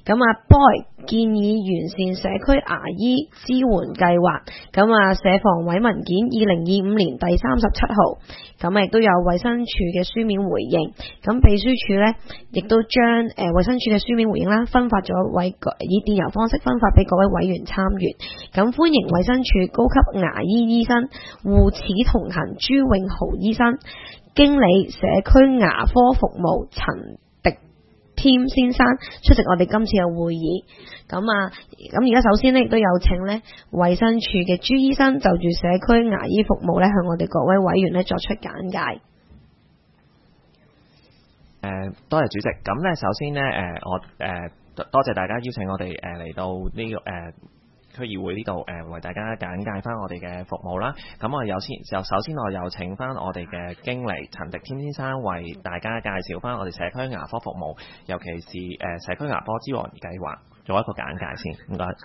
咁Boy 建議完善社區牙醫支援計劃。咁社房委文件2025年第37號。咁亦都有衛生署嘅書面回應。咁秘書處呢，亦都將衛生署嘅書面回應啦，分發咗以電郵方式分發俾各位委員參閱。咁歡迎衛生署高級牙醫醫生護齒同行朱永豪醫生、經理社區牙科服務陳迪添先生出席我哋今次嘅會議。咁而家首先呢，亦都有請呢衛生署嘅朱醫生就住社區牙醫服務呢，向我哋各位委員呢作出簡介。 多謝主席。咁呢，首先呢，我多謝大家邀請我哋嚟到呢個區議會呢度為大家簡介翻我哋嘅服務啦。咁首先我有請翻我哋嘅經理陳迪添先生為大家介紹翻我哋社區牙科服務，尤其是社區牙科支援計劃，做一個簡介先。唔該。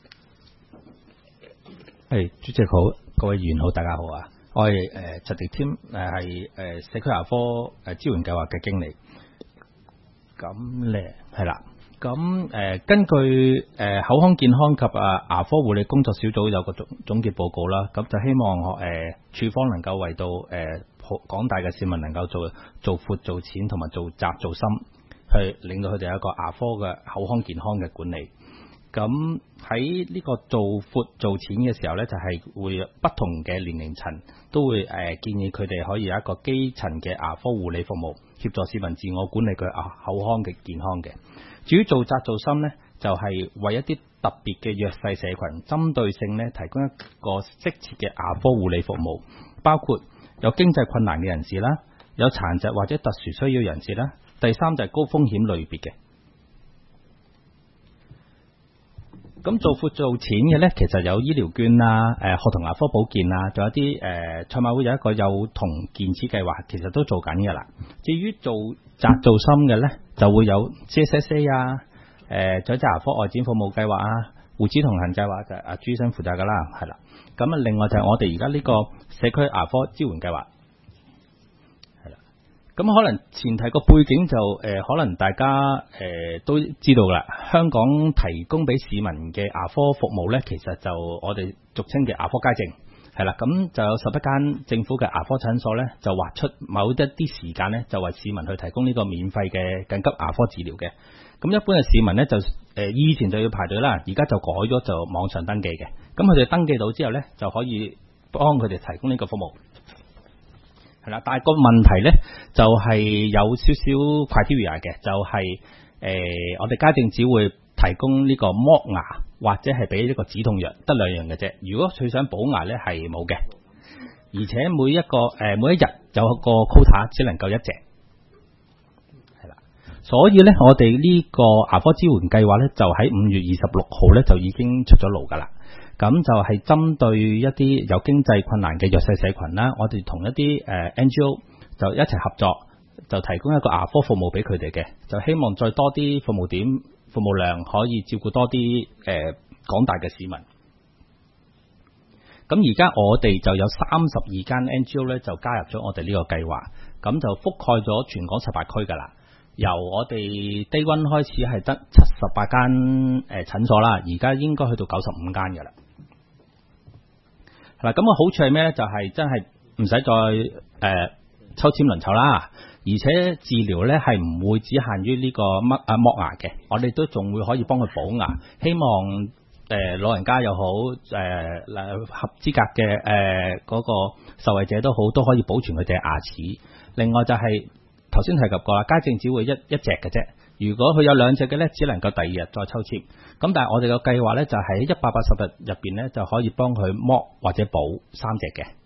主席好，各位議員好，大家好啊！我係陳迪添，係社區牙科支援計劃嘅經理。咁咧係啦。咁根據口腔健康及牙科護理工作小組有個總結報告啦，咁就希望處方能夠為到廣大嘅市民能夠做闊做淺同埋做窄做深，去令到佢哋有一個牙科嘅口腔健康嘅管理。咁喺呢個做闊做淺嘅時候呢，就係會不同嘅年齡層都會建議佢哋可以有一個基層嘅牙科護理服務，協助市民自我管理佢口腔嘅健康嘅。至於做窄做深呢，就係為一啲特別嘅弱勢社群，針對性呢提供一個適切嘅牙科護理服務，包括有經濟困難嘅人士啦，有殘疾或者特殊需要人士啦。第三就係高風險類別嘅。咁做闊做淺嘅呢，其實有醫療券啊、學童牙科保健啊，仲有啲賽馬會有一個幼童健齒計劃，其實都做緊㗎啦。至於做窄做深嘅呢，就會有 CSSA 啊、長者牙科外展服務計劃啊、護齒同行計劃，就係阿朱醫生負責㗎啦，係啦。咁另外就係我哋而家呢個社區牙科支援計劃。咁可能前提個背景就可能大家都知道啦。香港提供俾市民嘅牙科服務呢，其實就我哋俗稱嘅牙科街症係啦。咁就有11間政府嘅牙科診所呢，就劃出某一啲時間呢，就為市民去提供呢個免費嘅緊急牙科治療嘅。咁一般嘅市民呢，就以前就要排隊啦，而家就改咗就網上登記嘅。咁佢哋登記到之後呢，就可以幫佢哋提供呢個服務。係啦，但係個問題咧就係有少少 criteria 嘅，就係我哋街症只會提供呢個剝牙或者係俾呢個止痛藥，得兩樣嘅啫。如果佢想補牙咧係冇嘅，而且每一日有個 quota 只能夠一隻。係啦，所以咧我哋呢個牙科支援計劃咧就喺5月26號咧就已經出咗爐㗎啦。咁就係針對一啲有經濟困難嘅弱勢社群啦，我哋同一啲NGO 就一齊合作，就提供一個牙科服務俾佢哋嘅，就希望再多啲服務點、服務量可以照顧多啲廣大嘅市民。咁而家我哋就有32間 NGO 咧就加入咗我哋呢個計劃，咁就覆蓋咗全港18區㗎啦。由我哋 Day One 開始係得78間診所啦，而家應該去到95間㗎啦。嗱，咁個好處係咩咧？就係真係唔使再抽籤輪籌啦，而且治療咧係唔會只限於呢個剝牙嘅，我哋都仲會可以幫佢補牙。希望老人家又好，合資格嘅嗰個受惠者都好，都可以保存佢哋嘅牙齒。另外就係頭先提及過啦，街症只會一隻嘅啫。如果佢有兩隻嘅咧，只能夠第二日再抽籤。咁但係我哋個計劃咧，就喺180日入邊咧，就可以幫佢剝或者補3隻嘅。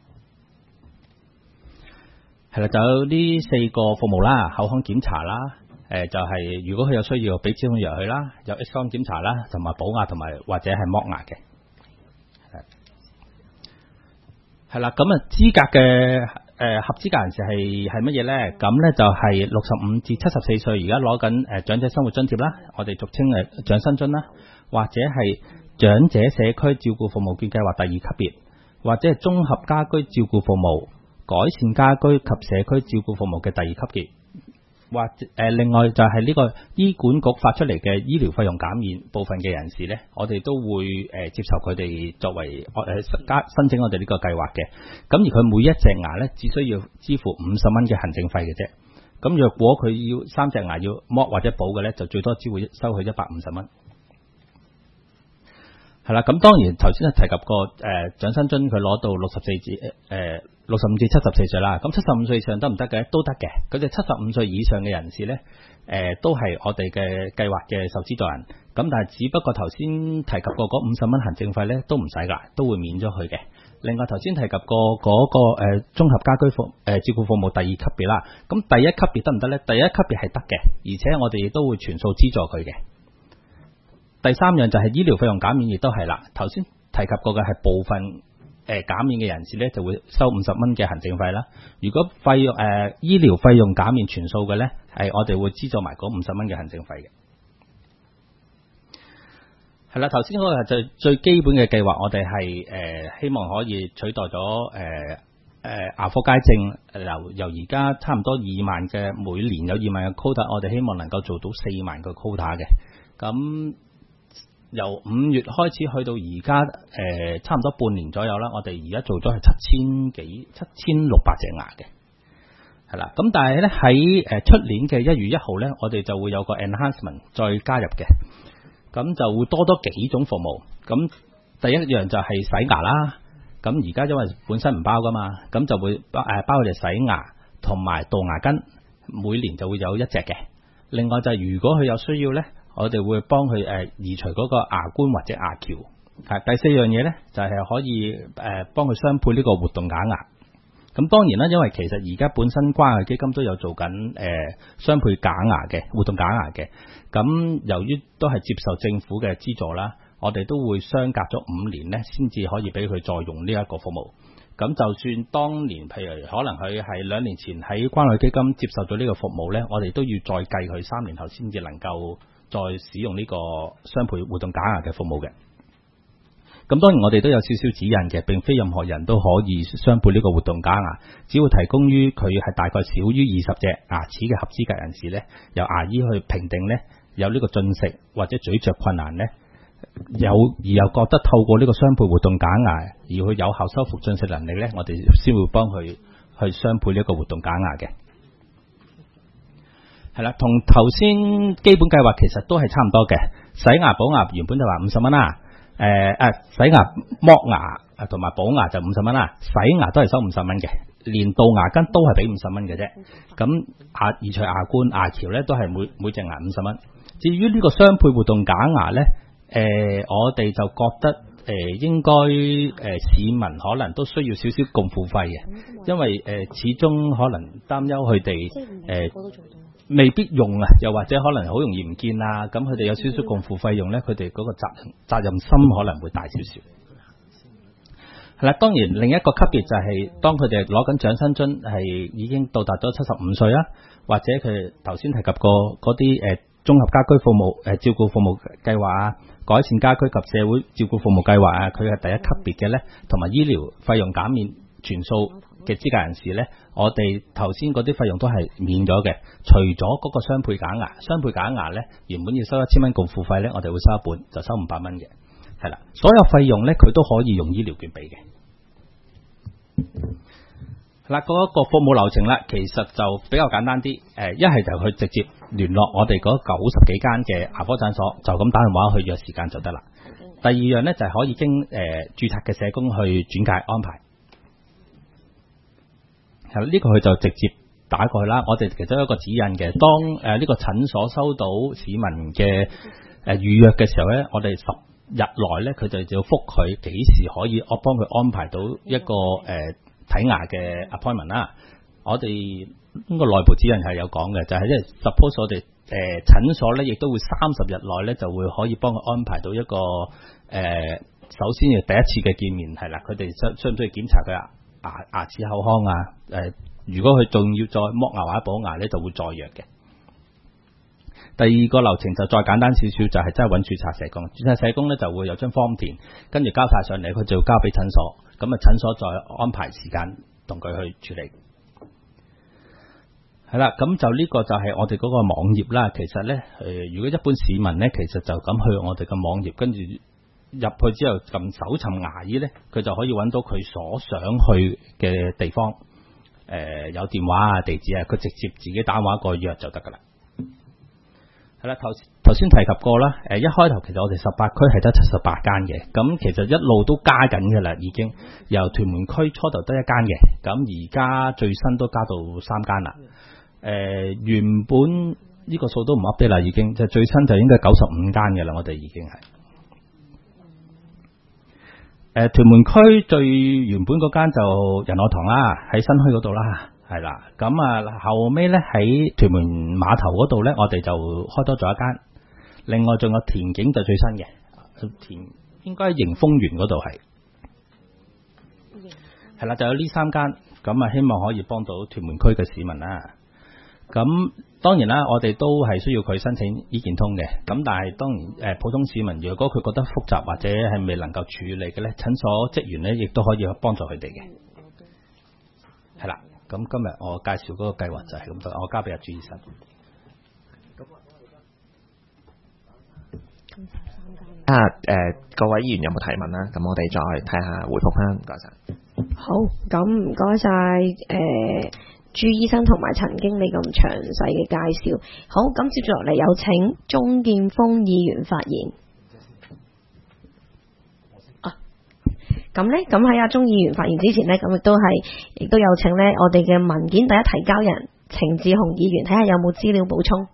係啦，就有呢4個服務啦，口腔檢查啦，就係如果佢有需要俾止痛藥佢啦，有 X 光檢查啦，同埋補牙同埋或者係剝牙嘅。係啦，咁資格嘅。合資格人士係乜嘢呢？咁呢就係65至74歲，而家攞緊長者生活津貼啦，我哋俗稱長生津啦，或者係長者社區照顧服務券計劃第2級別，或者係綜合家居照顧服務、改善家居及社區照顧服務嘅第2級別。 或者另外就係呢個醫管局發出嚟嘅醫療費用減免部分嘅人士呢，我哋都會接受佢哋作為申請我哋呢個計劃嘅。咁而佢每一隻牙呢，只需要支付50蚊嘅行政費嘅啫。咁若果佢要3隻牙要剝或者補嘅呢，就最多只會收佢150蚊。係啦，咁當然頭先提及過長生津佢攞到65至74歲啦，咁75歲以上得唔得嘅？都得嘅。佢哋75歲以上嘅人士呢，都係我哋嘅計劃嘅受資助人。咁但係只不過頭先提及過嗰50蚊行政費呢，都唔使㗎，都會免咗佢嘅。另外頭先提及過嗰個綜合家居照顧服務第2級別啦，咁第1級別得唔得呢？第1級別係得嘅，而且我哋亦都會全數資助佢嘅。第3樣就係醫療費用減免，亦都係啦。頭先提及過嘅係部分減免嘅人士呢，就會收50蚊嘅行政費啦。如果醫療費用減免全數嘅呢，係我哋會資助埋嗰50蚊嘅行政費嘅。係啦，頭先嗰個就最基本嘅計劃，我哋係希望可以取代咗牙科街症由而家差唔多2萬嘅每年有2萬嘅 quota， 我哋希望能夠做到4萬個 quota 嘅。咁由5月開始去到而家差唔多半年左右啦，我哋而家做咗係7600隻牙嘅，係啦。咁但係咧喺出年嘅1月1號咧，我哋就會有個 enhancement 再加入嘅，咁就會多幾種服務。咁第一樣就係洗牙啦，咁而家因為本身唔包噶嘛，咁就會包佢哋洗牙同埋杜牙根，每年就會有1隻嘅。另外就係如果佢有需要咧，我哋會幫佢移除嗰個牙冠或者牙橋。第4樣嘢呢，就係可以幫佢雙配呢個活動假牙。咁當然啦，因為其實而家本身關愛基金都有做緊雙配假牙嘅活動假牙嘅。咁由於都係接受政府嘅資助啦，我哋都會相隔咗5年呢，先至可以俾佢再用呢一個服務。咁就算當年譬如可能佢係2年前喺關愛基金接受咗呢個服務呢，我哋都要再計佢3年後先至能夠再使用呢個雙倍活動假牙嘅服務嘅。咁當然我哋都有少少指引嘅，並非任何人都可以雙倍呢個活動假牙，只會提供於佢係大概少於20隻牙齒嘅合資格人士呢，由牙醫去評定呢，有呢個進食或者咀嚼困難呢，而又覺得透過呢個雙倍活動假牙而去有效修復進食能力呢，我哋先會幫佢去雙倍呢個活動假牙嘅。係啦，同頭先基本計劃其實都係差唔多嘅。洗牙補牙原本就話50蚊啦，洗牙剝牙同埋補牙就50蚊啦，洗牙都係收50蚊嘅，連杜牙根都係俾50蚊嘅啫。咁移除牙冠、牙橋咧都係每隻牙50蚊。至於呢個雙配活動假牙咧，我哋就覺得應該市民可能都需要少少共付費嘅，因為始終可能擔憂佢哋未必用啊，又或者可能好容易唔見啊，咁佢哋有少少共付費用呢，佢哋嗰個責任心可能會大少少。係啦，當然另一個級別就係當佢哋攞緊長生津係已經到達咗75歲啦，或者佢頭先提及過嗰啲綜合家居服務照顧服務計劃啊，改善家居及社會照顧服務計劃啊，佢係第1級別嘅呢，同埋醫療費用減免全數嘅資格人士呢，我哋頭先嗰啲費用都係免咗嘅，除咗嗰個雙倍假牙，雙倍假牙呢，原本要收1000蚊共付費呢，我哋會收一半，就收500蚊嘅，係啦，所有費用呢，佢都可以用醫療券俾嘅。嗱，嗰個服務流程啦，其實就比較簡單啲，一係就去直接聯絡我哋嗰90幾間嘅牙科診所，就咁打電話去約時間就得啦。第2樣呢，就係可以經註冊嘅社工去轉介安排。係啦，呢個佢就直接打過去啦。我哋其中一個指引嘅，當呢個診所收到市民嘅預約嘅時候呢，我哋10日內呢，佢就要覆佢幾時可以我幫佢安排到一個睇牙嘅 appointment 啦。我哋呢個內部指引係有講嘅，就係即係 suppose 我哋診所呢，亦都會30日內呢，就會可以幫佢安排到一個首先係第一次嘅見面，係啦，佢哋需唔需要檢查佢牙齒口腔啊？如果佢仲要再剝牙或者補牙呢，就會再約嘅。第2個流程就再簡單少少，就係真係揾註冊社工。註冊社工呢，就會有張 form 填，跟住交晒上嚟，佢就要交俾診所，咁診所再安排時間同佢去處理。係係啦，咁就呢個就係我哋嗰個網頁啦。其實咧，如果一般市民咧，其實就咁去我哋嘅網頁，跟住入去之後撳搜尋牙醫咧，佢就可以揾到佢所想去嘅地方。有電話啊、地址啊，佢直接自己打電話過去約就得噶啦。係啦，頭先提及過啦。一開頭其實我哋18區係得78間嘅，咁其實一路都加緊嘅啦，已經由屯門區初頭得1間嘅，咁而家最新都加到3間啦。原本呢個數都唔 update 啦，已經就最新就應該95間嘅啦，我哋已經係。屯門區最原本嗰間就仁愛堂啦，喺新墟嗰度啦，係啦。咁啊後尾咧喺屯門碼頭嗰度咧，我哋就開多咗一間。另外仲有田景就最新嘅，應該迎豐園嗰度係啦，就有呢3間。咁啊希望可以幫到屯門區嘅市民啦。咁當然啦，我哋都係需要佢申請醫健通嘅。咁但係當然普通市民如果佢覺得複雜或者係未能夠處理嘅咧，診所職員咧亦都可以幫助佢哋嘅。係啦，咁今日我介紹嗰個計劃就係咁多，我交俾阿朱醫生。 各位議員有冇提問啦？咁我哋再睇下回覆翻，唔該晒。 好，咁唔該晒朱醫生同埋陳經理咁詳細嘅介紹。好，咁接住落嚟有請鍾建峰議員發言。咁呢，咁喺阿鍾議員發言之前呢，咁亦都有請呢我哋嘅文件第一提交人程志雄議員睇下有冇資料補充。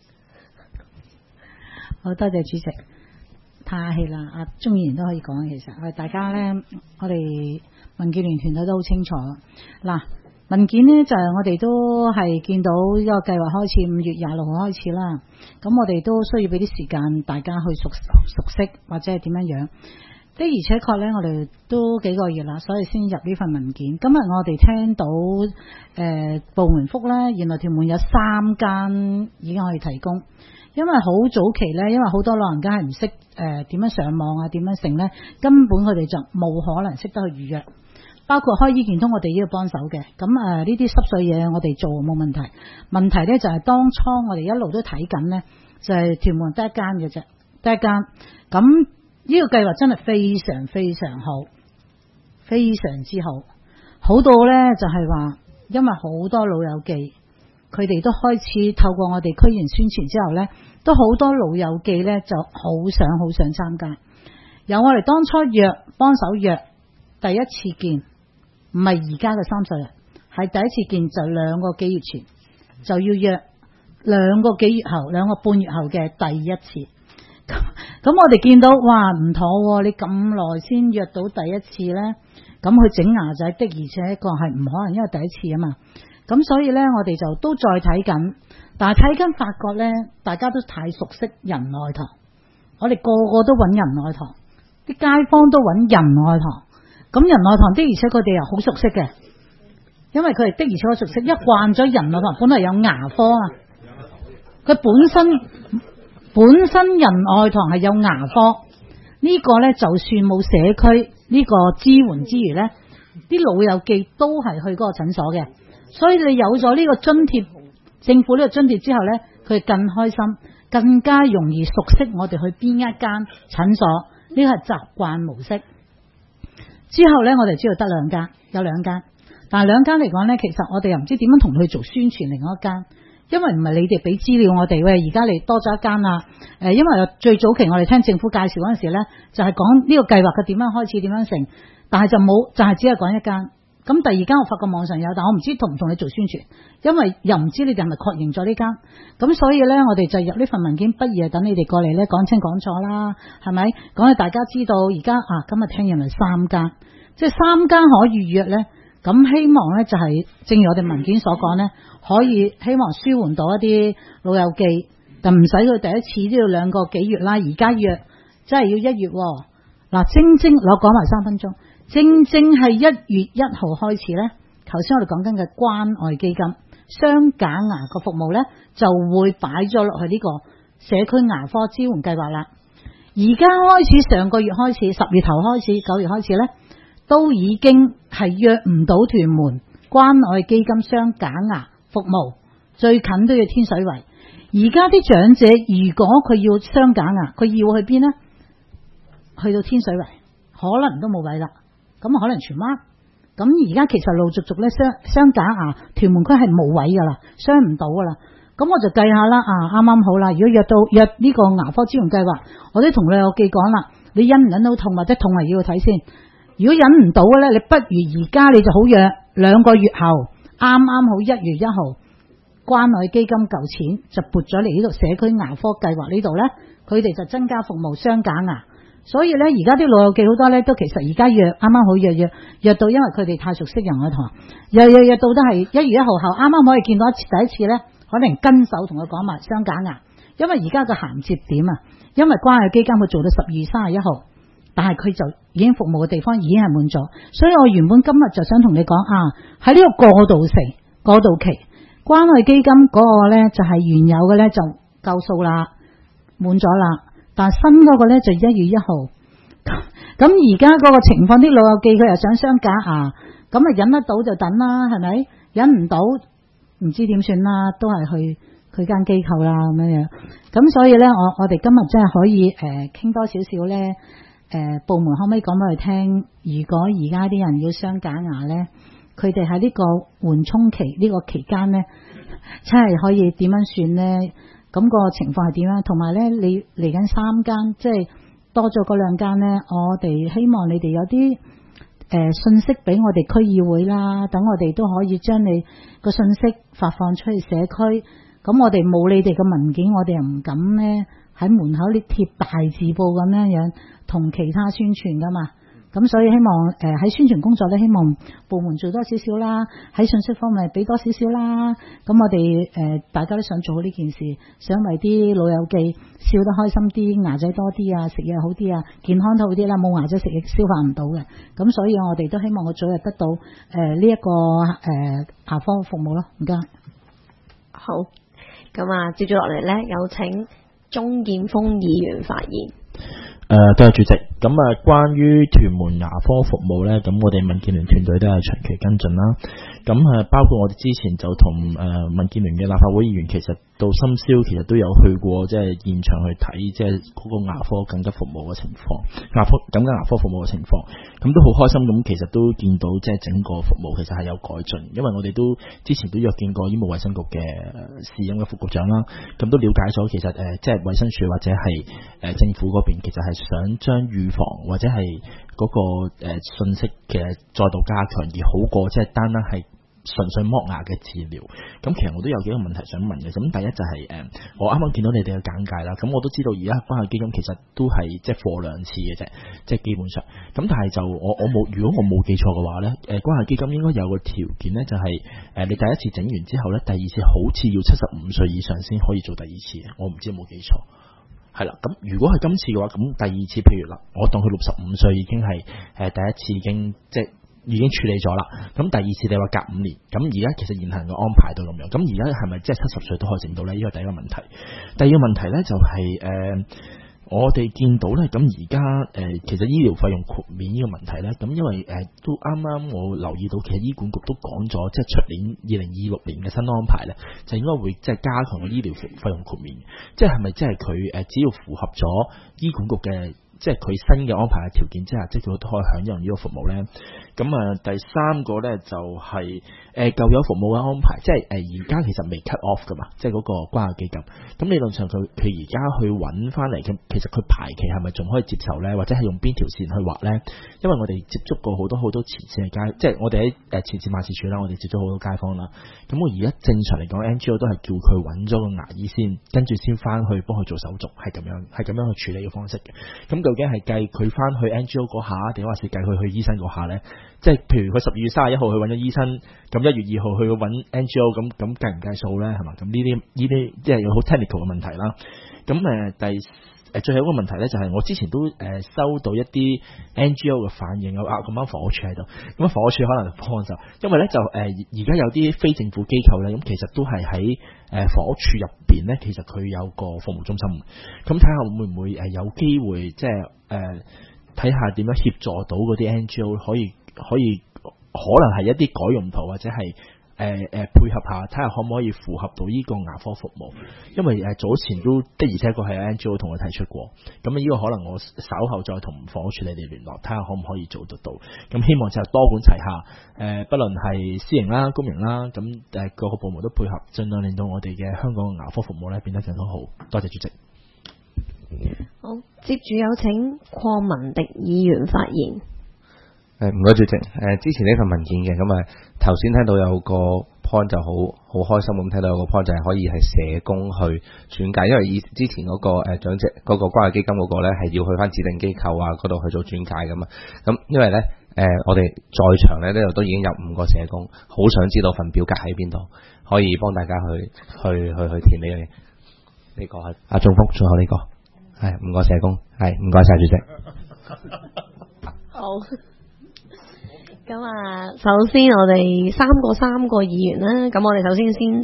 好多謝主席，太客氣啦。阿鍾議員都可以講，其實大家呢，我哋民建聯團隊都好清楚嗱。文件呢，就係我哋都係見到呢個計劃開始5月26號開始啦，咁我哋都需要俾啲時間大家去熟悉或者係點樣樣。的而且確呢，我哋都幾個月啦，所以先入呢份文件。今日我哋聽到部門覆呢，原來屯門有3間已經可以提供，因為好早期呢，因為好多老人家係唔識點樣上網啊，點樣成呢，根本佢哋就冇可能識得去預約。包括開醫健通，我哋都要幫手嘅。咁呢啲濕碎嘢我哋做冇問題。問題呢就係當初我哋一路都睇緊呢，就係屯門得1間嘅啫，得1間。咁呢個計劃真係非常非常好，非常之好，好到呢就係話，因為好多老友記，佢哋都開始透過我哋區議員宣傳之後呢，都好多老友記呢就好想參加。由我哋當初幫手約第一次見。唔係而家嘅30日，係第一次見就2個幾月前就要約2個幾月後2個半月後嘅第一次。咁我哋見到哇唔妥喎，你咁耐先約到第一次呢？咁佢整牙仔的而且確係唔可能，因為第一次啊嘛。咁所以呢，我哋就都再睇緊，但係睇緊發覺呢，大家都太熟悉仁愛堂，我哋個個都揾仁愛堂，啲街坊都揾仁愛堂。咁仁愛堂的而且佢哋又好熟悉嘅，因為佢哋的而且確熟悉，一慣咗仁愛堂本來有牙科啊，佢本身仁愛堂係有牙科，呢個呢，就算冇社區呢個支援之餘呢，啲老友記都係去嗰個診所嘅，所以你有咗呢個津貼，政府呢個津貼之後呢，佢哋更開心，更加容易熟悉我哋去邊一間診所，呢個係習慣模式。之後呢，我哋知道得2間，有2間，但係2間嚟講呢，其實我哋又唔知點樣同佢做宣傳另外一間，因為唔係你哋俾資料我哋，喂，而家你多咗1間啦。因為最早期我哋聽政府介紹嗰陣時呢，就係講呢個計劃嘅點樣開始點樣成，但係就冇，就係只係講1間。咁第2間我發覺網上有，但我唔知同唔同你做宣傳，因為又唔知你哋係咪確認咗呢間。咁所以呢，我哋就入呢份文件，不如係等你哋過嚟呢講清講楚啦，係咪？講俾大家知道，而家今日聽原來3間，即係3間可預約呢。咁希望呢，就係正如我哋文件所講呢，可以希望舒緩到一啲老友記，就唔使佢第一次都要2個幾月啦，而家約真係要1月喎。嗱，我講埋3分鐘。正係1月1號開始呢，頭先我哋講緊嘅關愛基金雙假牙個服務呢，就會擺咗落去呢個社區牙科支援計劃啦。而家開始，上個月開始，10月頭開始，9月開始呢，都已經係約唔到屯門關愛基金雙假牙服務， 最近都要天水圍。而家啲長者如果佢要鑲假牙，佢要去邊呢？去到天水圍可能都冇位啦，咁可能荃灣。咁而家其實陸續續咧鑲假牙，屯門區係冇位噶啦，鑲唔到噶啦。咁我就計下啦，啱啱好啦。如果約呢個牙科支援計劃，我都同老友記講啦，你忍唔忍到痛或者痛係要睇先。如果忍唔到嘅咧，你不如而家你就好約2個月後，啱啱好1月1號，關愛基金舊錢就撥咗嚟呢度社區牙科計劃呢度咧，佢哋就增加服務鑲假牙。所以咧，而家啲老友記好多咧，都其實而家約啱啱好約到，因為佢哋太熟悉人嘅堂，約到都係1月1號後，啱啱可以見到第一次咧，可能跟手同佢講埋鑲假牙，因為而家個銜接點啊，因為關愛基金佢做到12月31號，但係佢就已經服務嘅地方已經係滿咗，所以我原本今日就想同你講喺呢個過渡期，關愛基金嗰個咧就係原有嘅咧就夠數啦，滿咗啦。但新嗰個咧就1月1號，咁而家嗰個情況，啲老友記佢又想鑲假牙，咁啊忍得到就等啦，係咪？忍唔到唔知點算啦，都係去佢間機構啦咁樣。咁所以咧，我哋今日真係可以傾多少少咧，部門可唔可以講俾佢聽？如果而家啲人要鑲假牙咧，佢哋喺呢個緩衝期呢個期間咧，真係可以點樣算咧？咁個情況係點樣？同埋咧，你嚟緊3間，即係多咗嗰2間咧，我哋希望你哋有啲信息俾我哋區議會啦，等我哋都可以將你個信息發放出去社區。咁我哋冇你哋嘅文件，我哋又唔敢咧喺門口呢貼大字報咁樣同其他宣傳噶嘛。咁所以希望喺宣傳工作咧，希望部門做多少少啦，喺信息方面俾多少少啦。咁我哋大家都想做好呢件事，想為啲老友記笑得開心啲，牙仔多啲啊，食嘢好啲啊，健康都好啲啦。冇牙仔食嘢消化唔到嘅，咁所以我哋都希望我早日得到呢一個牙科服務咯。唔該。 好，咁接住落嚟咧，有請鍾建峰議員發言。 多謝主席。咁關於屯門牙科服務呢，咁我哋民建聯團隊都係長期跟進啦。咁包括我哋之前就同民建聯嘅立法會議員，其實到深宵其實都有去過即係現場去睇，即係嗰個牙科緊急服務嘅情況，緊急牙科服務嘅情況。咁都好開心，咁其實都見到即係整個服務其實係有改進，因為我哋都之前都約見過醫務衛生局嘅時任嘅副局長啦，咁都了解咗其實即係衛生署或者係政府嗰邊其實係想將預防或者係嗰個信息嘅再度加強，而好過即係單單係純粹剝牙嘅治療。咁其實我都有幾個問題想問嘅。咁第一就係我啱啱見到你哋嘅簡介啦，咁我都知道而家關愛基金其實都係即係課2次嘅啫，即係基本上。咁但係就我冇，如果我冇記錯嘅話咧，關愛基金應該有個條件咧，就係你第一次整完之後咧，第二次好似要75歲以上先可以做第二次嘅，我唔知有冇記錯。係啦，咁如果係今次嘅話，咁第二次譬如啦，我當佢65歲已經係第一次已經即係已經處理咗啦。咁第二次你話隔5年，咁而家其實現行嘅安排都咁樣，咁而家係咪即係70歲都可以整到呢？呢個第一個問題。第二個問題呢，就係我哋見到呢，咁而家其實醫療費用豁免呢個問題呢，咁因為都啱啱我留意到，其實醫管局都講咗，即係出年2026年嘅新安排呢，就應該會即係加強個醫療費用豁免，即係咪即係佢只要符合咗醫管局嘅即係佢新嘅安排嘅條件之下，即係佢都可以享用呢個服務呢？咁第三個呢，就係舊有服務嘅安排，即係而家其實未 cut off 噶嘛，即係嗰個關愛基金。咁理論上佢而家去揾翻嚟，其實佢排期係咪仲可以接受呢？或者係用邊條線去劃呢？因為我哋接觸過好多前線嘅街，即係我哋喺前線辦事處啦，我哋接觸好多街坊啦。咁我而家正常嚟講 NGO 都係叫佢揾咗個牙醫先，跟住先翻去幫佢做手續，係咁樣去處理嘅方式嘅。咁究竟係計佢翻去 NGO 嗰下，定還是計佢去醫生嗰下呢？即係譬如佢12月31號去揾咗醫生，咁1月2號去揾 NGO， 咁計唔計數呢？係嘛？咁呢啲即係有好 technical 嘅問題啦。咁最後一個問題呢，就係我之前都收到一啲 NGO 嘅反應，咁啱房屋處喺度，咁房屋處可能幫手，因為呢，就而家有啲非政府機構呢，咁其實都係喺房屋處入邊呢，其實佢有個服務中心，咁睇下會唔會有機會即係睇下點樣協助到嗰啲 NGO 可以可能係一啲改用途或者係配合下，睇下可唔可以符合到呢個牙科服務。因為早前都的而且確係 NGO 同我提出過，咁呢個可能我稍後再同房屋署你哋聯絡，睇下可唔可以做得到。咁希望就多管齊下，不論係私營啦、公營啦，咁各個部門都配合，盡量令到我哋嘅香港嘅牙科服務咧變得更加好。多謝主席。 好，接住有請鄺文迪議員發言。 唔該主席，之前呢份文件嘅，咁頭先聽到有個 point 就好開心咁聽到有個 point 就係可以係社工去轉介，因為之前嗰個長者嗰個關愛基金嗰個咧係要去翻指定機構啊嗰度去做轉介噶嘛，咁因為咧我哋在場咧呢度都已經有5個社工，好想知道份表格喺邊度，可以幫大家去填呢樣嘢。呢個係阿中福，最後呢個係5個社工，係唔該晒主席。 好。咁首先我哋三個議員啦，咁我哋首先請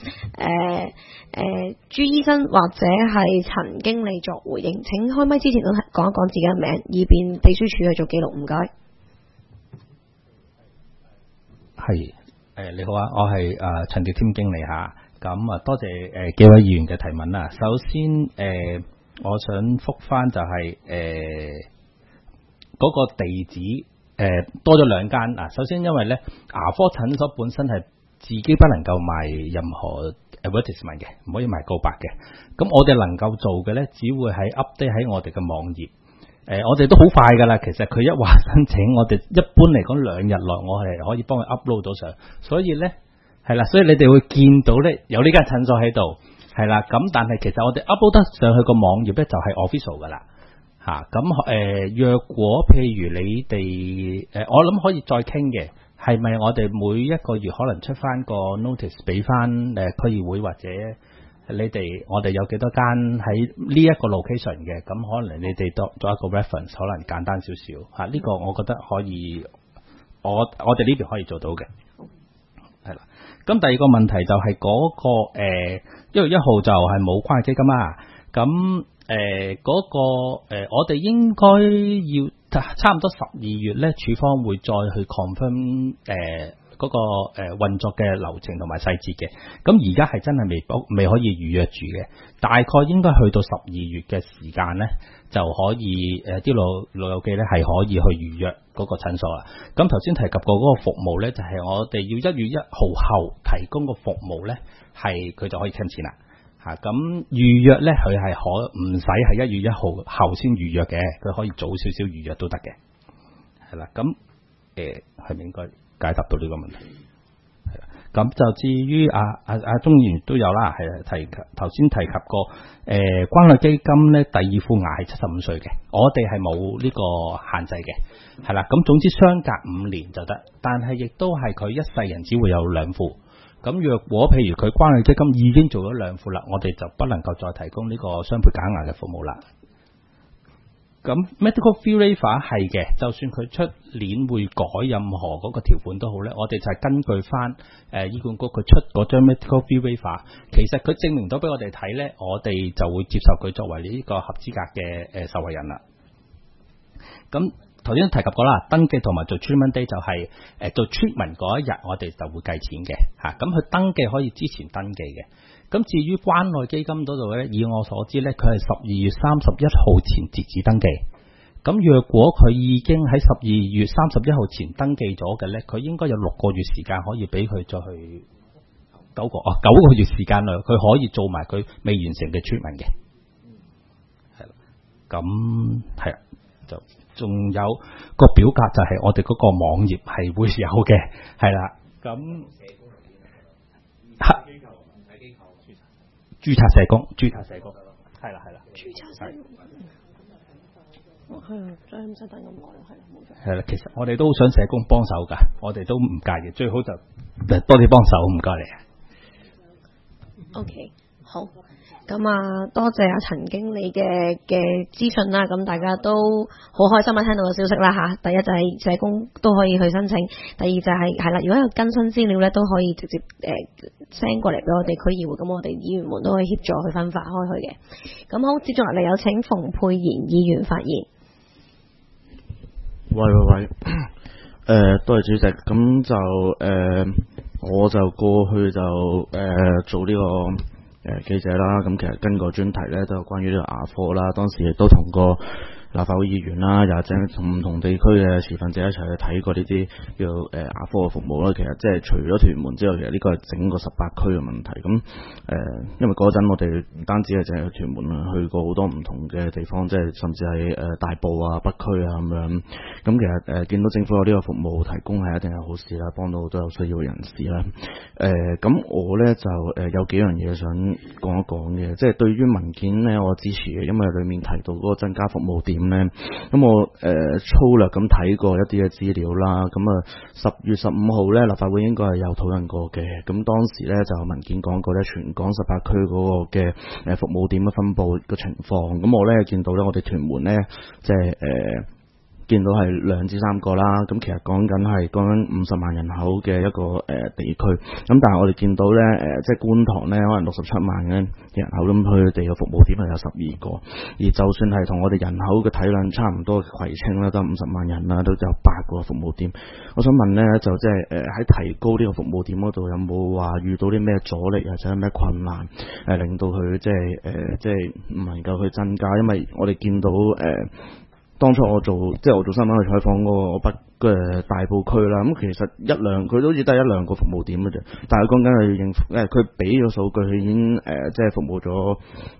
朱醫生或者係陳經理作回應。請開麥之前都講一講自己嘅名，以便秘書處去做記錄。唔該。 係你好啊，我係陳迪添經理嚇。咁多謝幾位議員嘅提問啦。首先我想覆返就係嗰個地址。多咗2間嗱，首先因為咧牙科診所本身係自己不能夠賣任何 advertisement 嘅，唔可以賣告白嘅。咁我哋能夠做嘅咧，只會喺 update 喺我哋嘅網頁。我哋都好快噶啦，其實佢一話申請，我哋一般嚟講2日內我係可以幫佢 upload 到上。所以咧係啦，所以你哋會見到咧有呢間診所喺度係啦。咁但係其實我哋 upload 得上去個網頁咧就係 official 噶啦。咁若果譬如你哋我諗可以再傾嘅，係咪我哋每一個月可能出翻個 notice 俾翻區議會或者你哋，我哋有幾多間喺呢一個 location 嘅，咁可能你哋作一個 reference， 可能簡單少少呢個我覺得可以，我哋呢邊可以做到嘅，係啦。咁第二個問題就係嗰個1月1號就係冇關愛基金啦，咁。我哋應該要差唔多12月咧，處方會再去 confirm 嗰個運作嘅流程同埋細節嘅。咁而家係真係未可以預約住嘅，大概應該去到12月嘅時間咧，就可以啲老友記咧係可以去預約嗰個診所啦。咁頭先提及過嗰個服務咧，就係我哋要1月1號後提供個服務咧，係佢就可以傾錢啦。咁預約咧，佢係唔使係1月1號後先預約嘅，佢可以早少少預約都得嘅，係啦。咁係咪應該解答到呢個問題？係啦。咁就至於阿鍾議員都有啦，係頭先提及過關愛基金咧，第2副牙係75歲嘅，我哋係冇呢個限制嘅，係啦。咁總之相隔5年就得，但係亦都係佢一世人只會有2副。咁若果譬如佢關愛基金已經做咗2副啦，我哋就不能夠再提供呢個雙倍假牙嘅服務啦。咁 medical fee waiver 係嘅，就算佢出年會改任何嗰個條款都好咧，我哋就係根據翻醫管局佢出嗰張 medical fee waiver，其實佢證明到俾我哋睇咧，我哋就會接受佢作為呢個合資格嘅受惠人啦。咁頭先提及過啦，登記同埋做 treatment day 就係做 treatment 嗰一日，我哋就會計錢嘅嚇。咁佢登記可以之前登記嘅。咁至於關愛基金嗰度咧，以我所知咧，佢係12月31號前截止登記。咁若果佢已經喺12月31號前登記咗嘅咧，佢應該有6個月時間可以俾佢再去9個月時間內，佢可以做埋佢未完成嘅 treatment 嘅。係啦，咁係啦，就。仲有個表格就係我哋嗰個網頁係會有嘅，係啦。咁註冊社工，係啦，註冊社工，係啊，真係唔使等咁耐，係啦，冇錯。係啦，其實我哋都好想社工幫手㗎，我哋都唔介意，最好就多啲幫手，唔該你。 OK， 好。咁多謝阿陳經理嘅資訊啦，咁大家都好開心聽到個消息啦嚇。第一就係社工都可以去申請，第二就係啦，如果有更新資料咧，都可以直接send 過嚟俾我哋區議會，咁我哋議員們都可以協助去分發開去嘅。咁好，接住落嚟有請馮沛然議員發言。 喂，多謝主席，咁就我就過去就做呢個記者啦。咁其實跟個專題咧都有關於呢個牙科啦。當時亦都同個立法會議員啦，又或者同唔同地區嘅持份者一齊去睇過呢啲叫牙科嘅服務啦。其實即係除咗屯門之外，其實呢個係整個18區嘅問題。咁因為嗰陣我哋唔單止係淨係去屯門啊，去過好多唔同嘅地方，即係甚至係大埔啊、北區啊咁樣。咁其實見到政府有呢個服務提供係一定係好事啦，幫到好多有需要嘅人士啦。咁我咧就有幾樣嘢想講一講嘅，即係對於文件咧我支持嘅，因為裡面提到嗰個增加服務點咧，咁我粗略咁睇過一啲嘅資料啦。咁10月15號咧立法會應該係有討論過嘅。咁當時咧就文件講過咧全港18區嗰個嘅服務點嘅分佈嘅情況。咁我咧見到咧我哋屯門咧即係見到係2至3個啦，咁其實講緊50萬人口嘅一個地區，咁但係我哋見到咧即係觀塘咧可能67萬嘅人口，咁佢哋嘅服務點係有12個，而就算係同我哋人口嘅體量差唔多嘅葵青啦，都50萬人啦，都有8個服務點。我想問咧，就即係喺提高呢個服務點嗰度，有冇話遇到啲咩阻力或者咩困難令到佢即係唔能夠去增加？因為我哋見到當初我做新聞去採訪嗰個北嘅大埔區啦，咁其實佢都好似得1-2個服務點嘅啫，但係講緊係應付，佢俾咗數據，佢已經即係服務咗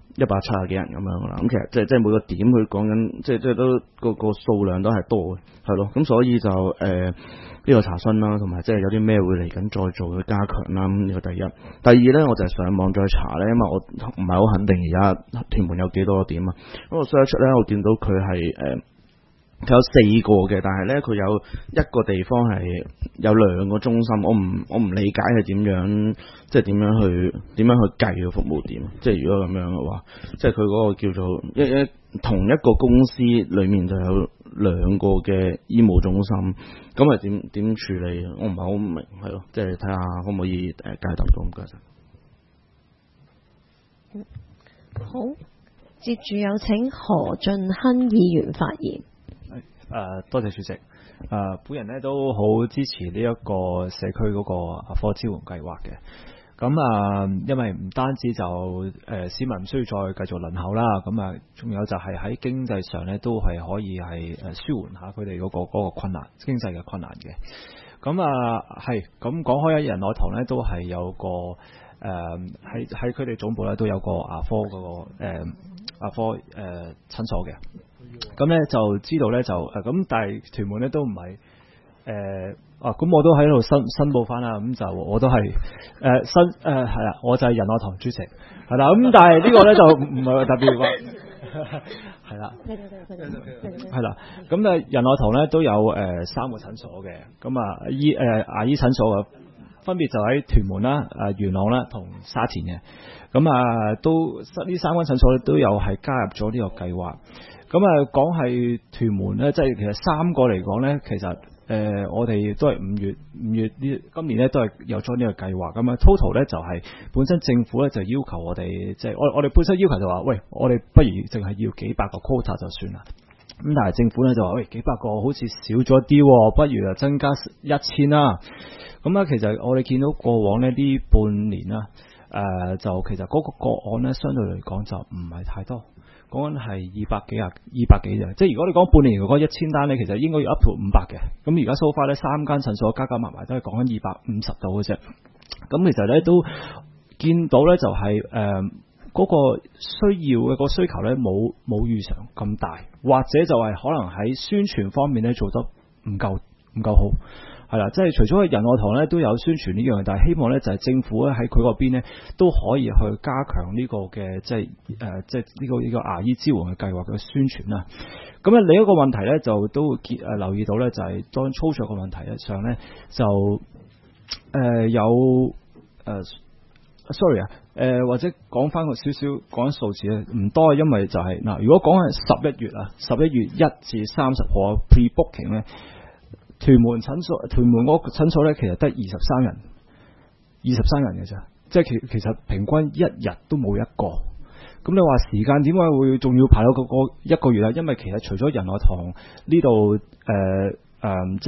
170幾人咁樣噶啦。咁其實即係每個點佢講緊，即係都個數量都係多嘅，係咯。咁所以就呢個查詢啦，同埋即係有啲咩會嚟緊再做去加強啦。呢個第一，第二咧，我就係上網再查咧，因為我唔係好肯定而家屯門有幾多個點啊。咁我 search 咧，我見到佢係佢有4個嘅，但係咧佢有一個地方係有2個中心，我唔理解係點樣，即係點樣去計個服務點。即係如果咁樣嘅話，即係佢嗰個叫做同一個公司裏面就有2個嘅醫務中心，咁係點處理？我唔係好明，係咯，即係睇下可唔可以解答到。唔該晒。 好，接住有請何俊亨議員發言。 多謝主席。本人咧都好支持呢一個社區嗰個牙科支援計劃嘅。咁因為唔單止就市民唔需要再繼續輪候啦，咁仲有就係喺經濟上咧都係可以係舒緩下佢哋嗰個困難，經濟嘅困難嘅。咁係咁講開，仁愛堂咧都係有個喺佢哋總部咧都有個牙科嗰個牙科診所嘅。咁咧就知道咧就咁，但係屯門咧都唔係咁我都喺度申報翻啦。咁就我都係係啦，我就係仁愛堂主席係啦。咁但係呢個咧就唔係話特別話係啦，係啦。咁仁愛堂咧都有3個診所嘅。咁牙醫診所分別就喺屯門啦、元朗啦同沙田嘅。咁都呢3間診所都有係加入咗呢個計劃。咁講係屯門咧，即係其實3個嚟講咧，其實我哋都係5月今年咧都係有咗呢個計劃。咁total 咧就係本身政府咧就要求我哋，即係我哋本身要求就話，喂，我哋不如淨係要幾百個 quota 就算啦。咁但係政府咧就話，喂，幾百個好似少咗啲，不如就增加1000啦。咁其實我哋見到過往呢半年啦，就其實嗰個個案咧相對嚟講就唔係太多。講緊係200幾啫，即係如果你講半年如果1000單咧，其實應該要 up to 500嘅。咁而家 so far 咧3間診所加埋都係講緊250度嘅啫。咁其實咧都見到咧就係嗰個需要嘅個需求咧冇預常咁大，或者就係可能喺宣傳方面咧做得唔夠好。係啦，即係除咗仁愛堂咧都有宣傳呢樣，但係希望咧就係政府咧喺佢嗰邊咧都可以去加強呢個嘅即係呢個牙醫支援嘅計劃嘅宣傳啦。咁另一個問題咧就都留意到咧就係當操作嘅問題上咧就有sorry 或者講翻個少少講數字咧唔多，因為就係如果講係11月1至30號 pre-booking 咧。屯門嗰個診所咧，其實得23人嘅啫，即係其實平均一日都冇一個。咁你話時間點解會仲要排到個1個月啊？因為其實除咗仁愛堂呢度即係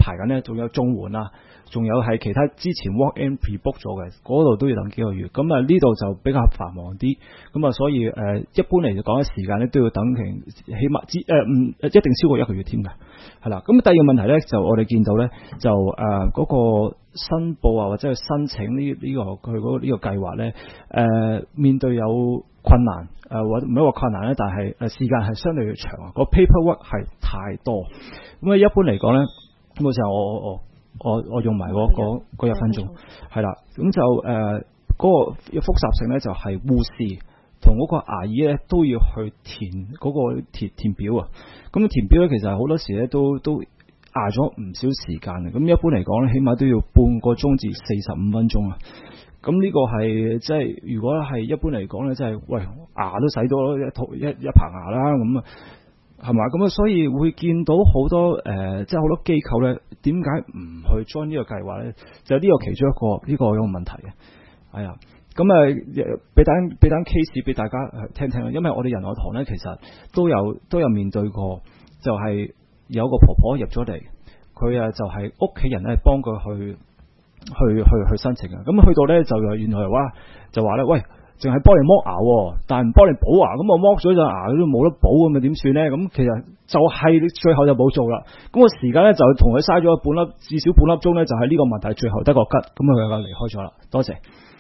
排緊呢，仲有綜援啦，仲有係其他之前 walk in pre-book 咗嘅，嗰度都要等幾個月。咁啊呢度就比較繁忙啲，咁啊所以一般嚟講嘅時間呢，都要等起碼一定超過1個月添嘅，係啦。咁第二個問題呢，就我哋見到呢，就嗰個申報啊或者係申請呢佢嗰呢個計劃呢，面對有困難或者唔係話困難咧，但係時間係相對長啊，個 paperwork 係太多。咁啊一般嚟講咧，咁就我用埋嗰1分鐘係啦。咁就嗰個複雜性咧，就係護士同嗰個牙醫咧都要去填嗰個填表啊。咁填表咧其實好多時咧都捱咗唔少時間嘅。咁一般嚟講咧，起碼都要半個鐘至45分鐘啊。咁呢個係即係如果係一般嚟講咧，即係喂牙都洗多一棚牙啦，咁啊係嘛？咁啊，所以會見到好多即係好多機構咧，點解唔去 join 呢個計劃咧？就呢個其中一個問題嘅。係啊，咁啊俾單 case 俾大家聽聽啦。因為我哋仁愛堂咧，其實都有面對過，就係有個婆婆入咗嚟，佢啊就係屋企人咧幫佢去申請啊，咁去到咧就原來就話咧，喂，淨係幫你剝牙，但係唔幫你補牙，咁我剝咗隻牙都冇得補，咁啊點算咧？咁其實就係最後就冇做啦。咁個時間咧就同佢嘥咗至少半粒鐘咧，就係呢個問題最後得個吉，咁佢就離開咗啦。多謝。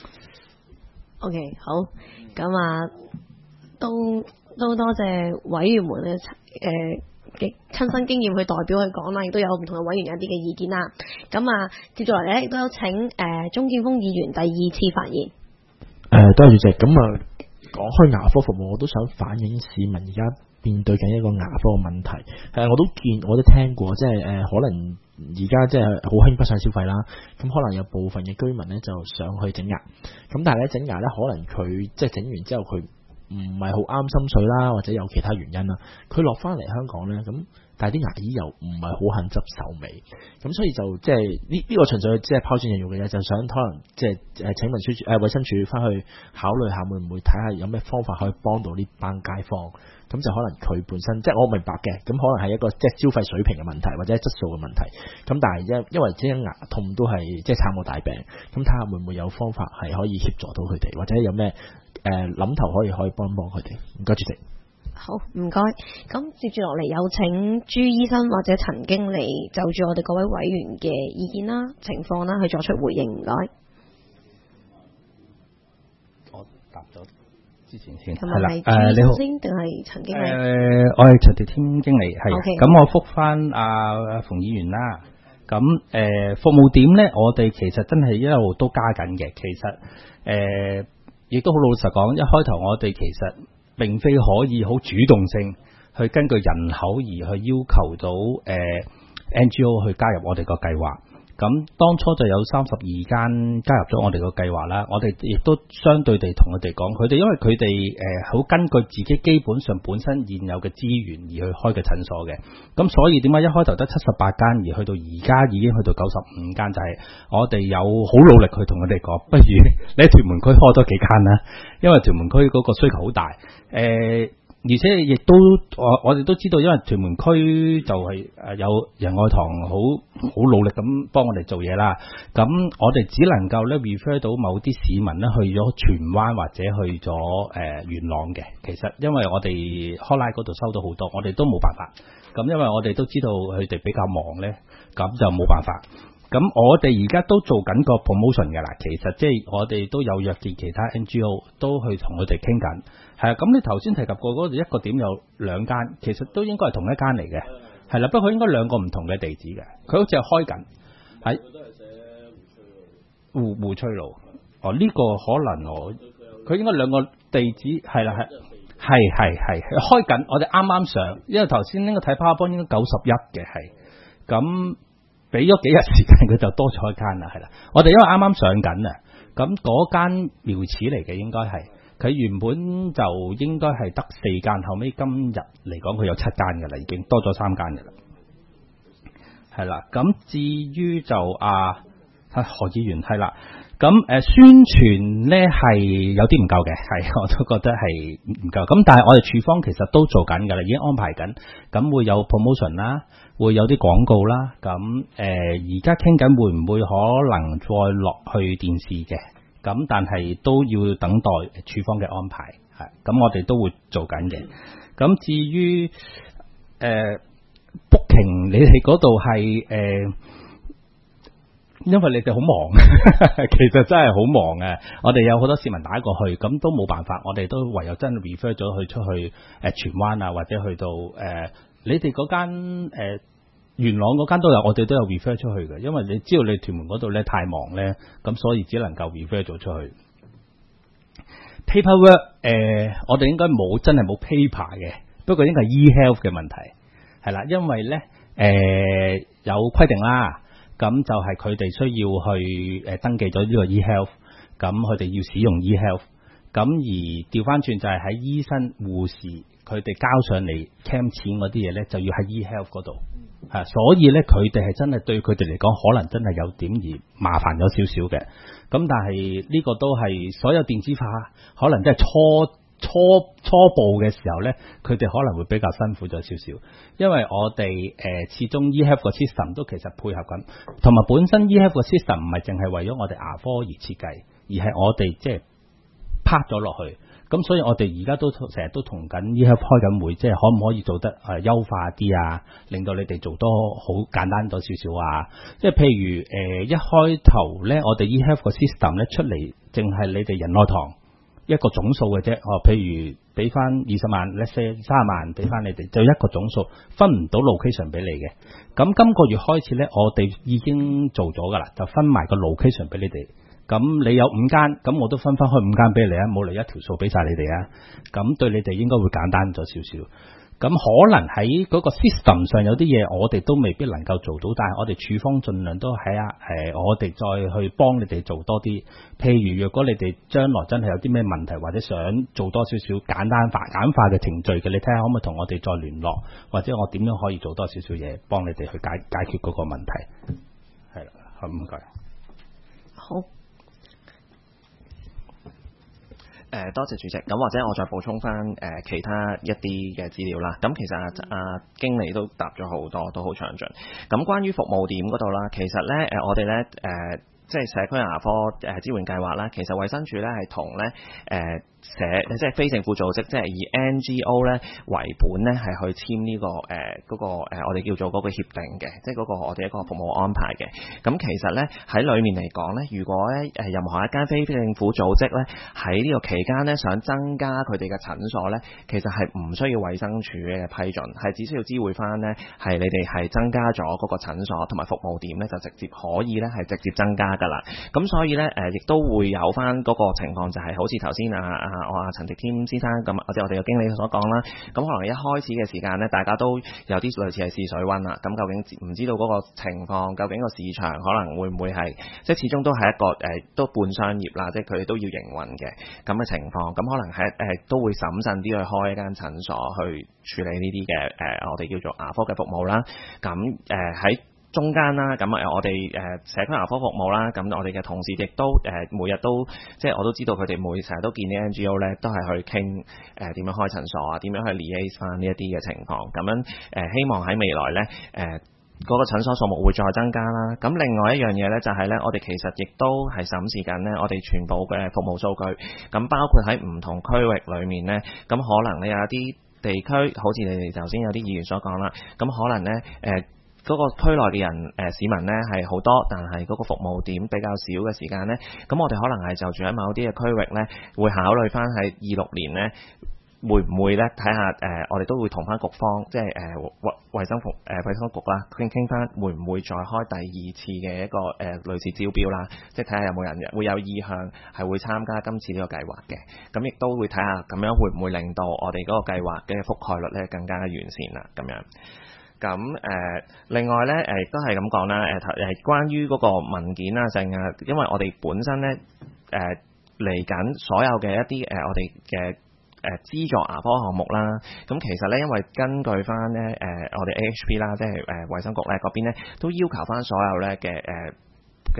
OK， 好，咁啊，都多謝委員們咧嘅親身經驗去代表去講啦，亦都有唔同嘅委員有一啲嘅意見啦。咁啊，接住落嚟咧，亦都有請鍾建峰議員第2次發言。 多謝主席。咁啊，講開牙科服務，我都想反映市民而家面對緊一個牙科嘅問題。我都聽過，即係可能而家即係好興北上消費啦。咁可能有部分嘅居民咧就想去整牙，咁但係咧整牙咧，可能佢即係整完之後佢唔係好啱心水啦，或者有其他原因啦，佢落翻嚟香港咧，咁但係啲牙醫又唔係好肯執手尾，咁所以就即係呢個純粹即係拋磚引玉嘅嘢，就想可能即係請衛生署翻去考慮下，會唔會睇下有咩方法可以幫到呢班街坊？咁就可能佢本身即係我明白嘅，咁可能係一個即係消費水平嘅問題，或者質素嘅問題。咁但係因為即係牙痛都係即係慘過大病，咁睇下會唔會有方法係可以協助到佢哋，或者有咩諗頭可以幫佢哋。唔該主席。 好，唔該。咁接住落嚟有請朱醫生或者陳經理就住我哋各位委員嘅意見啦、情況啦去作出回應。唔該。 我答咗之前先。 係啦， 你好先定係陳經理？ 我係陳迪天經理，係。 Okay。 咁我覆翻阿馮議員啦。咁服務點咧，我哋其實真係一路都加緊嘅。其實亦都好老實講，一開頭我哋其實並非可以好主動性去根據人口而去要求到NGO 去加入我哋個計劃。咁當初就有32間加入咗我哋個計劃啦。我哋亦都相對地同佢哋講，佢哋因為佢哋好根據自己基本上本身現有嘅資源而去開嘅診所嘅。咁所以點解一開頭得78間，而去到而家已經去到95間，就係我哋有好努力去同佢哋講，不如你喺屯門區開多幾間啦，因為屯門區嗰個需求好大。而且亦都我哋都知道，因為屯門區就係有仁愛堂好努力咁幫我哋做嘢啦。咁我哋只能夠咧 refer 到某啲市民咧去咗荃灣或者去咗元朗嘅。其實因為我哋開拉嗰度收到好多，我哋都冇辦法。咁因為我哋都知道佢哋比較忙咧，咁就冇辦法。咁我哋而家都做緊個 promotion 嘅啦，其實即係我哋都有約見其他 NGO， 都去同佢哋傾緊。係啊，咁你頭先提及過嗰度一個點有2間，其實都應該係同一間嚟嘅。係啦，不過應該2個唔同嘅地址嘅，佢好似係開緊喺湖翠路。哦，呢個可能佢應該2個地址係啦，係開緊。我哋啱啱上，因為頭先應該睇 PowerPoint 應該91嘅係咁。俾咗幾日時間，佢就多咗一間啦，係啦。我哋因為啱啱上緊啊，咁嗰間苗始嚟嘅應該係，佢原本就應該係得4間，後尾今日嚟講佢有7間嘅啦，已經多咗3間嘅啦。係啦，咁至於就何議員係啦， 咁宣傳咧係有啲唔夠嘅，係我都覺得係唔夠。咁但係我哋處方其實都做緊㗎啦，已經安排緊。咁會有 promotion 啦，會有啲廣告啦。咁而家傾緊會唔會可能再落去電視嘅？咁但係都要等待處方嘅安排。係咁，我哋都會做緊嘅。咁至於booking， 你哋嗰度係因為你哋好忙，其實真係好忙嘅。我哋有好多市民打過去，咁都冇辦法，我哋都唯有真係 refer 咗佢出去荃灣啊，或者去到你哋嗰間元朗嗰間都有，我哋都有 refer 出去嘅。因為你知道你屯門嗰度咧太忙咧，咁所以只能夠 refer 咗出去。paperwork 我哋應該冇真係冇 paper 嘅，不過應該係 e-health 嘅問題係啦，因為咧有規定啦。咁就係佢哋需要去登記咗呢個 e-health， 咁佢哋要使用 e-health， 咁而調翻轉就係喺醫生護士佢哋交上嚟 claim 錢嗰啲嘢咧，就要喺 e-health 嗰度，所以咧佢哋係真係對佢哋嚟講，可能真係有點而麻煩咗少少嘅。咁但係呢個都係所有電子化，可能即係初步嘅時候呢，佢哋可能會比較辛苦咗少少，因為我哋始終 e-health 個 system 都其實配合緊，同埋本身 e-health 個 system 唔係淨係為咗我哋牙科而設計，而係我哋即係拍咗落去。咁所以我哋而家都成日都同緊 e-health 開緊會，即係可唔可以做得優化啲啊，令到你哋做多好簡單咗少少啊。即係譬如一開頭呢，我哋 e-health 個 system 呢出嚟，淨係你哋仁愛堂一個總數嘅啫，譬如俾翻20萬 ，let's say 30萬俾翻你哋，就一個總數，分唔到 location 俾你嘅。咁今個月開始呢，我哋已經做咗噶啦，就分埋個 location 俾你哋。咁你有5間，咁我都分開5間俾你啊，冇嚟一條數俾晒你哋啊。咁對你哋應該會簡單咗少少。咁可能喺嗰個 system 上有啲嘢，我哋都未必能夠做到，但係我哋處方盡量都喺我哋再去幫你哋做多啲。譬如若果你哋將來真係有啲咩問題，或者想做多少少簡化嘅程序嘅，你睇下可唔可以同我哋再聯絡，或者我點樣可以做多少少嘢，幫你哋去解決嗰個問題。係啦，好唔該。 好。 多謝主席，咁或者我再補充翻其他一啲嘅資料啦。咁其實經理都答咗好多，都好詳盡。咁關於服務點嗰度啦，其實咧我哋咧即係社區牙科支援計劃啦，其實衛生署咧係同咧即係非政府組織，即係以 NGO 咧為本咧，係去簽呢個嗰個我哋叫做嗰個協定嘅，即係嗰個我哋一個服務安排嘅。咁其實咧喺裡面嚟講咧，如果咧任何一間非政府組織咧喺呢個期間咧想增加佢哋嘅診所咧，其實係唔需要衛生署嘅批准，係只需要知會翻咧係你哋係增加咗嗰個診所同埋服務點咧，就直接可以咧係直接增加㗎啦。咁所以咧亦都會有翻嗰個情況，就係好似頭先我陳迪添先生咁，或者我哋嘅經理所講啦，咁可能一開始嘅時間呢，大家都有啲類似係試水溫啦。咁究竟唔知道嗰個情況，究竟個市場可能會唔會係，即係始終都係一個都半商業啦，即係佢哋都要營運嘅咁嘅情況。咁可能係都會審慎啲去開一間診所去處理呢啲嘅我哋叫做牙科嘅服務啦。咁喺中間啦，咁我哋社區牙科服務啦，咁我哋嘅同事亦都每日都即係我都知道佢哋成日都見啲 NGO 咧，都係去傾點樣開診所啊，點樣去 liaise 翻呢一啲嘅情況，咁樣希望喺未來咧嗰個診所數目會再增加啦。咁另外一樣嘢咧就係咧，我哋其實亦都係審視緊咧，我哋全部嘅服務數據，咁包括喺唔同區域裏面咧，咁可能你有啲地區，好似你哋頭先有啲議員所講啦，咁可能咧嗰個區內嘅人市民呢係好多，但係嗰個服務點比較少嘅時間呢，咁我哋可能係就住喺某啲嘅區域呢，會考慮翻喺26年呢，會唔會呢？睇下我哋都會同翻局方，即係衛生局啦，傾翻會唔會再開第2次嘅一個類似招標啦，即係睇下有冇人會有意向係會參加今次呢個計劃嘅，咁亦都會睇下咁樣會唔會令到我哋嗰個計劃嘅覆蓋率呢更加完善啦，咁樣。咁另外咧亦都係咁講啦，關於嗰個文件啊剩啊，因為我哋本身咧嚟緊所有嘅一啲我哋嘅資助牙科項目啦，咁其實咧因為根據翻咧我哋 AHP 啦，即係衛生局咧嗰邊咧都要求翻所有咧嘅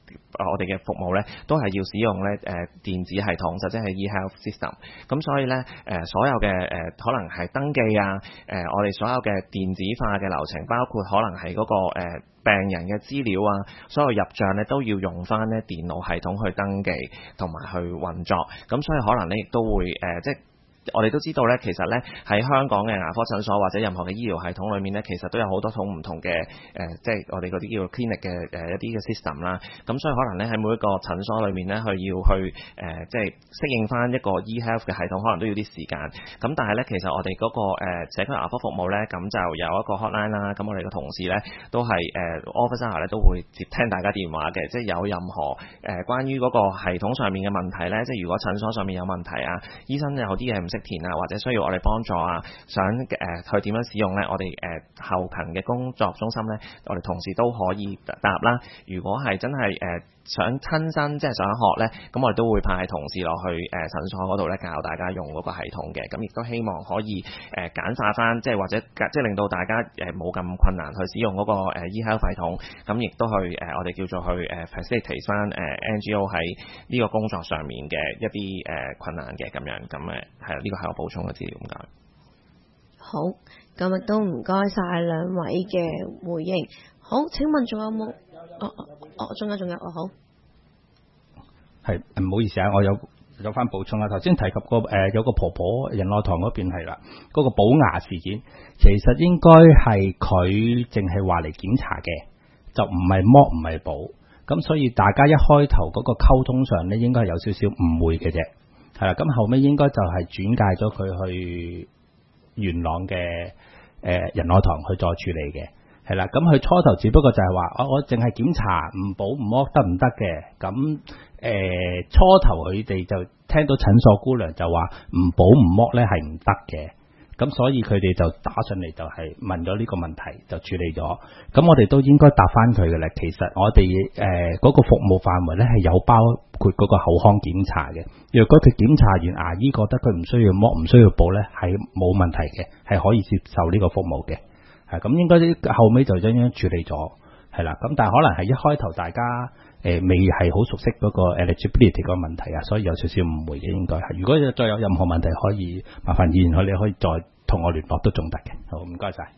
我哋嘅服務咧，都係要使用咧電子系統，就即係 e-health system。咁所以咧所有嘅可能係登記啊，我哋所有嘅電子化嘅流程，包括可能係嗰個病人嘅資料啊，所有入帳咧都要用翻咧電腦系統去登記同埋去運作。咁所以可能咧亦都會即係。我哋都知道咧，其實咧喺香港嘅牙科診所或者任何嘅醫療系統裏面咧，其實都有好多種唔同嘅即係我哋嗰啲叫做 clinic 嘅一啲嘅 system 啦。咁所以可能咧喺每一個診所裏面咧，佢要去即係適應翻一個 e-health 嘅系統，可能都要啲時間。咁但係咧，其實我哋嗰個社區牙科服務咧，咁就有一個 hotline 啦。咁我哋嘅同事咧都係officer 咧都會接聽大家電話嘅，即係有任何關於嗰個系統上面嘅問題咧，即係如果診所上面有問題啊，醫生有啲嘢唔識填啊，或者需要我哋幫助啊，想去點樣使用呢？我哋後勤嘅工作中心呢，我哋同事都可以答啦。如果係真係想親身即係想學呢，咁我哋都會派同事落去診所嗰度呢，教大家用嗰個系統嘅。咁亦都希望可以簡化翻，即係或者即係令到大家冇咁困難去使用嗰個e-health 系統。咁亦都去我哋叫做去facilitate 翻NGO 喺呢個工作上面嘅一啲困難嘅咁樣。咁係呢個係我補充嘅資料咁解。 好，咁亦都唔該晒兩位嘅回應。好，請問仲有冇？仲有，好。 係唔好意思啊，我有翻補充啦。頭先提及過有個婆婆仁愛堂嗰邊係啦，嗰個補牙事件，其實應該係佢淨係話嚟檢查嘅，就唔係剝唔係補。咁所以大家一開頭嗰個溝通上咧，應該係有少少誤會嘅啫。係啦，咁後尾應該就係轉介咗佢去元朗嘅仁愛堂去再處理嘅。係啦，咁佢初頭只不過就係話我淨係檢查唔補唔剝得唔得嘅。咁初頭佢哋就聽到診所姑娘就話唔補唔剝咧係唔得嘅。咁所以佢哋就打上嚟就係問咗呢個問題就處理咗。咁我哋都應該答翻佢嘅咧。其實我哋嗰個服務範圍咧係有包括嗰個口腔檢查嘅。如果佢檢查完牙醫覺得佢唔需要剝唔需要補咧，係冇問題嘅，係可以接受呢個服務嘅。係咁應該後尾就咁樣處理咗。係啦，咁但係可能係一開頭大家未係好熟悉嗰個 eligibility 個問題啊，所以有少少誤會嘅應該係。如果再有任何問題，可以麻煩議員你可以再同我聯絡都仲得嘅。好，唔該晒。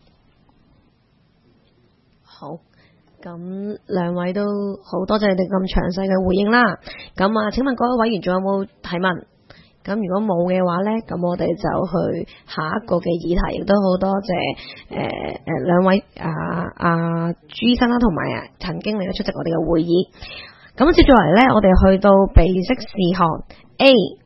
好，咁兩位都好多謝你哋咁詳細嘅回應啦。咁啊，請問各位委員仲有冇提問？咁如果冇嘅話呢，咁我哋就去下一個嘅議題，亦都好多謝兩位朱醫生啦，同埋陳經理出席我哋嘅會議。咁接住嚟呢，我哋去到備悉事項 A